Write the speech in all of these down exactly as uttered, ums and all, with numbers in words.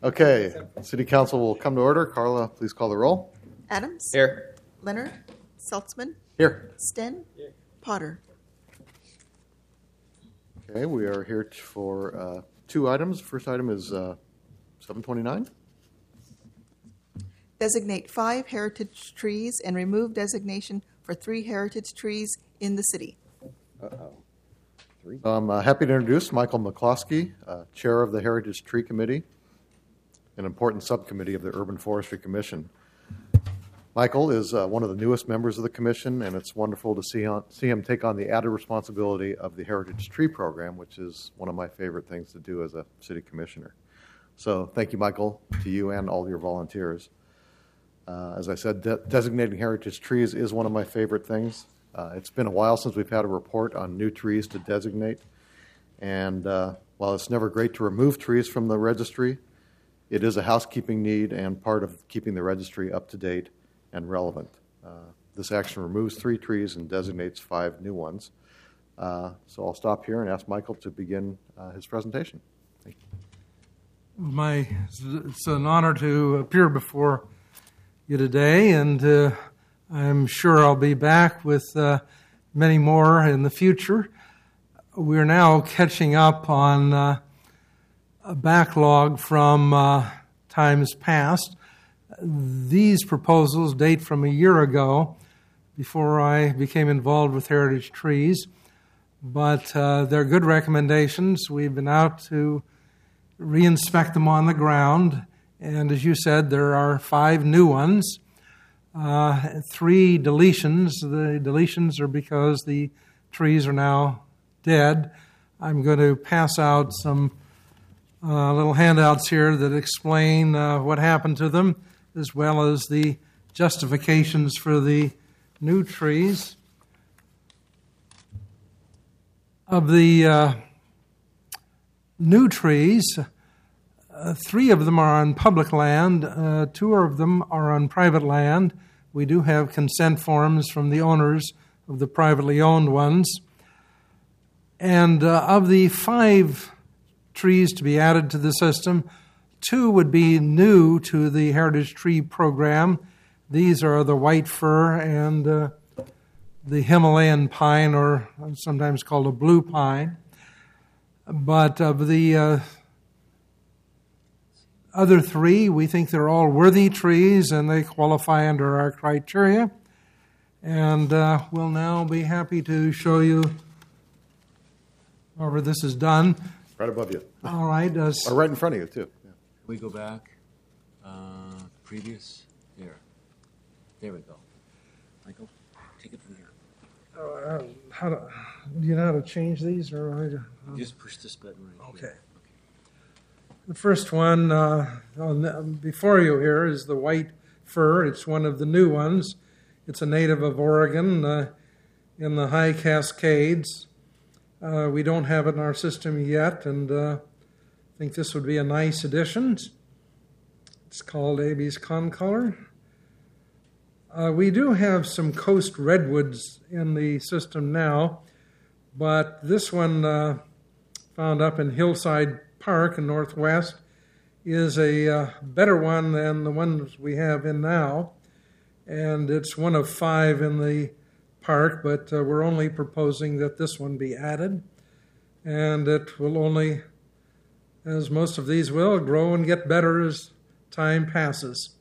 Okay, City Council will come to order. Carla, please call the roll. Adams. Here. Leonard. Saltzman. Here. Sten. Potter. Okay, we are here t- for uh, two items. First item is uh, seven twenty-nine. Designate five heritage trees and remove designation for three heritage trees in the city. Uh-oh. Three. I'm uh, happy to introduce Michael McCloskey, uh, Chair of the Heritage Tree Committee, an important subcommittee of the Urban Forestry Commission. Michael is uh, one of the newest members of the commission, and it's wonderful to see, on, see him take on the added responsibility of the Heritage Tree Program, which is one of my favorite things to do as a city commissioner. So thank you, Michael, to you and all your volunteers. Uh, as I said, de- designating heritage trees is one of my favorite things. Uh, it's been a while since we've had a report on new trees to designate. And uh, while it's never great to remove trees from the registry, it is a housekeeping need and part of keeping the registry up to date and relevant. Uh, this action removes three trees and designates five new ones. Uh, so I'll stop here and ask Michael to begin uh, his presentation. Thank you. My, it's an honor to appear before you today, and uh, I'm sure I'll be back with uh, many more in the future. We're now catching up on uh, a backlog from uh, times past. These proposals date from a year ago, before I became involved with Heritage Trees, but uh, they're good recommendations. We've been out to re-inspect them on the ground, and as you said, there are five new ones. Uh, three deletions. The deletions are because the trees are now dead. I'm going to pass out some uh, little handouts here that explain uh, what happened to them, as well as the justifications for the new trees. Of the uh, new trees, uh, three of them are on public land, uh, two of them are on private land. We do have consent forms from the owners of the privately owned ones. And uh, of the five trees to be added to the system, two would be new to the Heritage Tree Program. These are the white fir and uh, the Himalayan pine, or sometimes called a blue pine. But of the uh, other three, we think they're all worthy trees and they qualify under our criteria. And uh, we'll now be happy to show you however this is done. Right above you. All right. Uh, Or right in front of you, too. Yeah. We go back. Uh, previous. There. There we go. Michael, take it from here. uh, how to, do you know how to change these? Or I, You just push this button right Okay. here. The first one uh, on the, before you here is the white fir. It's one of the new ones. It's a native of Oregon uh, in the high Cascades. Uh, we don't have it in our system yet, and uh, I think this would be a nice addition. It's called Abies concolor. Uh, we do have some coast redwoods in the system now, but this one uh, found up in Hillside Park in Northwest is a uh, better one than the ones we have in now, and it's one of five in the park, but uh, we're only proposing that this one be added, and it will only, as most of these will, grow and get better as time passes.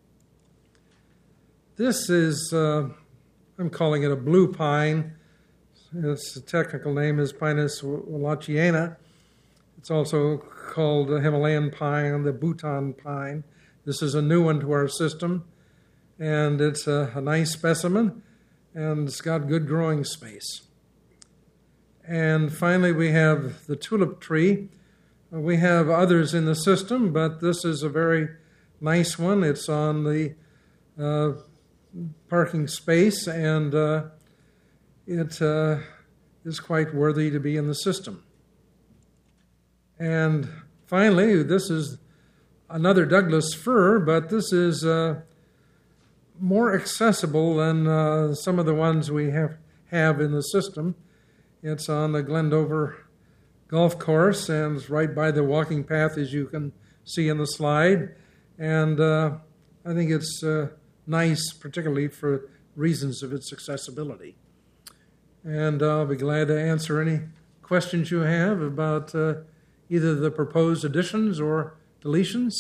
This is, uh, I'm calling it a blue pine. Its technical name is Pinus wallachiana. It's also called the Himalayan pine, the Bhutan pine. This is a new one to our system, and it's a, a nice specimen, and it's got good growing space. And finally, we have the tulip tree. We have others in the system, but this is a very nice one. It's on the uh, parking space, and uh, it uh, is quite worthy to be in the system. And finally, this is another Douglas fir, but this is uh, more accessible than uh, some of the ones we have, have in the system. It's on the Glendover Golf Course, and it's right by the walking path, as you can see in the slide. And uh, I think it's uh, nice, particularly for reasons of its accessibility. And I'll be glad to answer any questions you have about uh, either the proposed additions or deletions.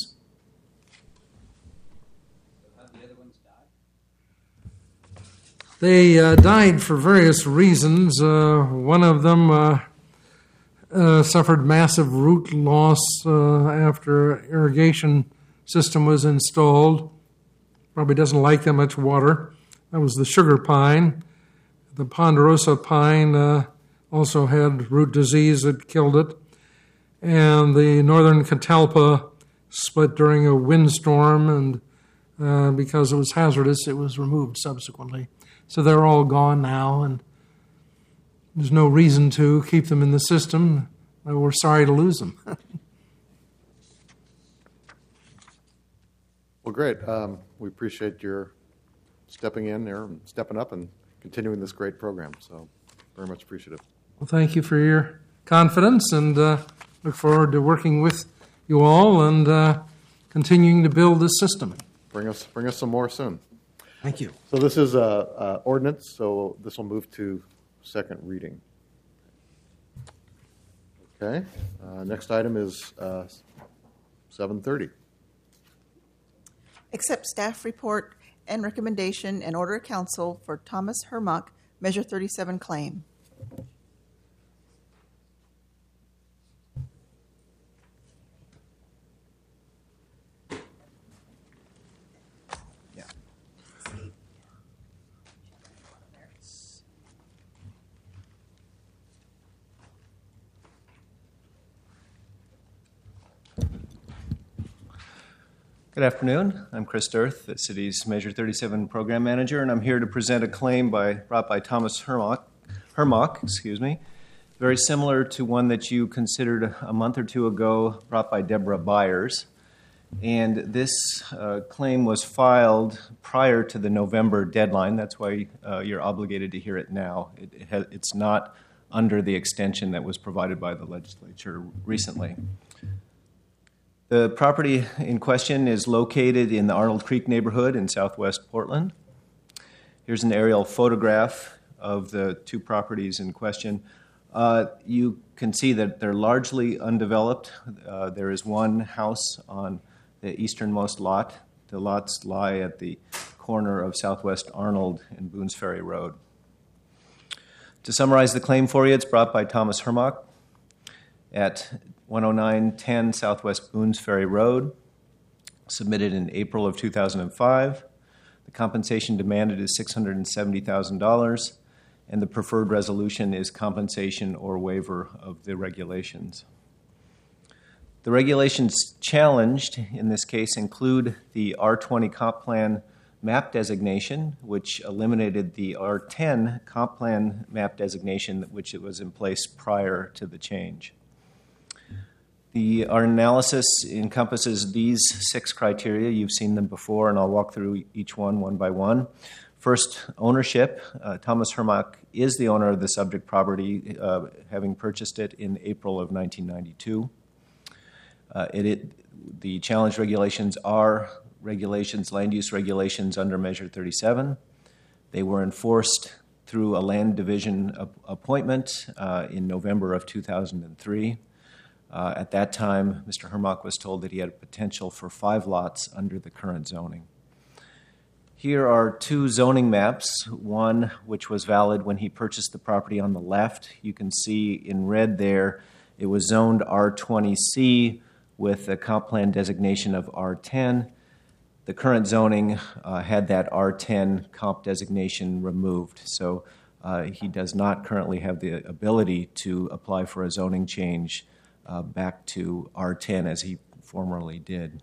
Have the other ones died? They uh, died for various reasons. Uh, one of them uh, uh, suffered massive root loss uh, after irrigation system was installed. Probably doesn't like that much water. That was the sugar pine. The ponderosa pine uh, also had root disease that killed it. And the northern catalpa split during a windstorm, and uh, because it was hazardous, it was removed subsequently. So they're all gone now, and there's no reason to keep them in the system. We're sorry to lose them. Well, great. Um, we appreciate your stepping in there, and stepping up, and continuing this great program. So, very much appreciative. Well, thank you for your confidence, and uh, look forward to working with you all and uh, continuing to build this system. Bring us, bring us some more soon. Thank you. So this is a, a ordinance. So this will move to second reading. Okay. Uh, next item is uh, seven thirty. Accept staff report and recommendation and order of council for Thomas Hermock, Measure thirty-seven claim. Good afternoon. I'm Chris Dirth, the city's Measure thirty-seven program manager, and I'm here to present a claim by, brought by Thomas Hermock, Hermock, excuse me, very similar to one that you considered a month or two ago, brought by Deborah Byers. And this uh, claim was filed prior to the November deadline. That's why uh, you're obligated to hear it now. It, it has, it's not under the extension that was provided by the legislature recently. The property in question is located in the Arnold Creek neighborhood in southwest Portland. Here's an aerial photograph of the two properties in question. Uh, you can see that they're largely undeveloped. Uh, there is one house on the easternmost lot. The lots lie at the corner of southwest Arnold and Boones Ferry Road. To summarize the claim for you, it's brought by Thomas Hermock at one oh nine ten Southwest Boones Ferry Road, submitted in April of two thousand five. The compensation demanded is six hundred seventy thousand dollars, and the preferred resolution is compensation or waiver of the regulations. The regulations challenged in this case include the R twenty comp plan map designation, which eliminated the R ten comp plan map designation, which was in place prior to the change. The, our analysis encompasses these six criteria. You've seen them before, and I'll walk through each one one by one. First, ownership. Uh, Thomas Hermock is the owner of the subject property, uh, having purchased it in April of nineteen ninety-two. Uh, it, it, the challenge regulations are regulations, land use regulations under Measure thirty-seven. They were enforced through a land division ap- appointment uh, in November of two thousand three. Uh, at that time, Mister Hermock was told that he had a potential for five lots under the current zoning. Here are two zoning maps, one which was valid when he purchased the property on the left. You can see in red there, it was zoned R twenty C with a comp plan designation of R ten. The current zoning uh, had that R ten comp designation removed, so uh, he does not currently have the ability to apply for a zoning change Uh, back to R ten as he formerly did.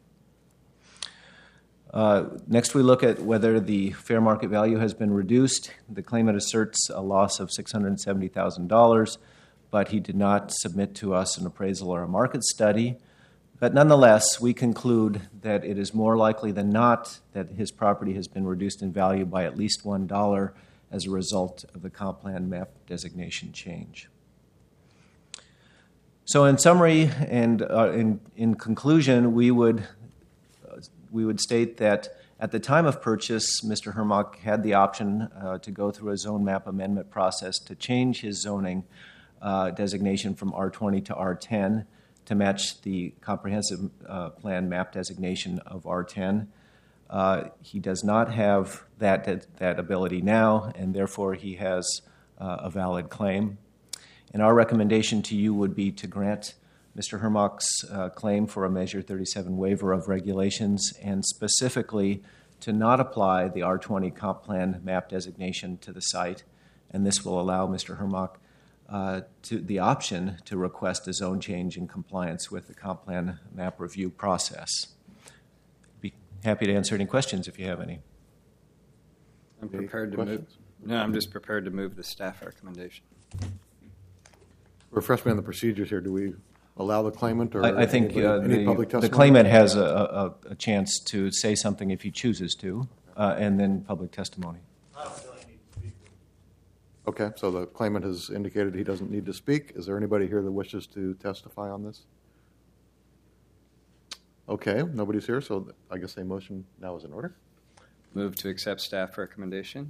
Uh, next, we look at whether the fair market value has been reduced. The claimant asserts a loss of six hundred seventy thousand dollars, but he did not submit to us an appraisal or a market study. But nonetheless, we conclude that it is more likely than not that his property has been reduced in value by at least one dollar as a result of the comp plan map designation change. So, in summary and uh, in, in conclusion, we would uh, we would state that at the time of purchase, Mister Hermach had the option uh, to go through a zone map amendment process to change his zoning uh, designation from R twenty to R ten to match the comprehensive uh, plan map designation of R ten. Uh, he does not have that that ability now, and therefore he has uh, a valid claim. And our recommendation to you would be to grant Mister Hermach's uh, claim for a Measure thirty-seven waiver of regulations, and specifically to not apply the R twenty comp plan map designation to the site. And this will allow Mister Hermach uh, to the option to request a zone change in compliance with the comp plan map review process. Be happy to answer any questions if you have any. I'm Any prepared to move. questions? No, I'm just prepared to move the staff recommendation. Refresh me on the procedures here. Do we allow the claimant or I, I think anybody- uh, any public the, the testimony? claimant has a, a, a chance to say something if he chooses to, uh, and then public testimony. Okay, so the claimant has indicated he doesn't need to speak. Is there anybody here that wishes to testify on this? Okay, nobody's here, so I guess a motion now is in order. Move to accept staff recommendation.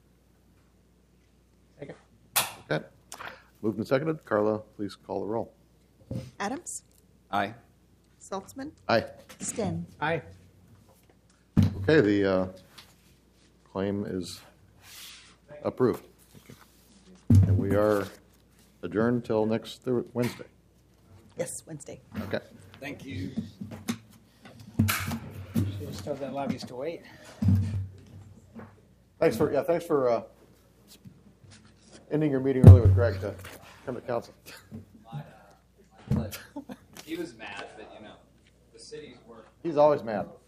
Okay. Moved and seconded. Carla, please call the roll. Adams, Aye. Saltzman, Aye. Sten. Aye. Okay, the uh, claim is approved. And we are adjourned till next Thur- Wednesday. Yes, Wednesday. Okay. Thank you. Should just told that lobbyist to wait. Thanks for, yeah, thanks for uh, ending your meeting early with Greg to come to council. My, uh, my pleasure. He was mad, but you know, the city's work. He's always mad.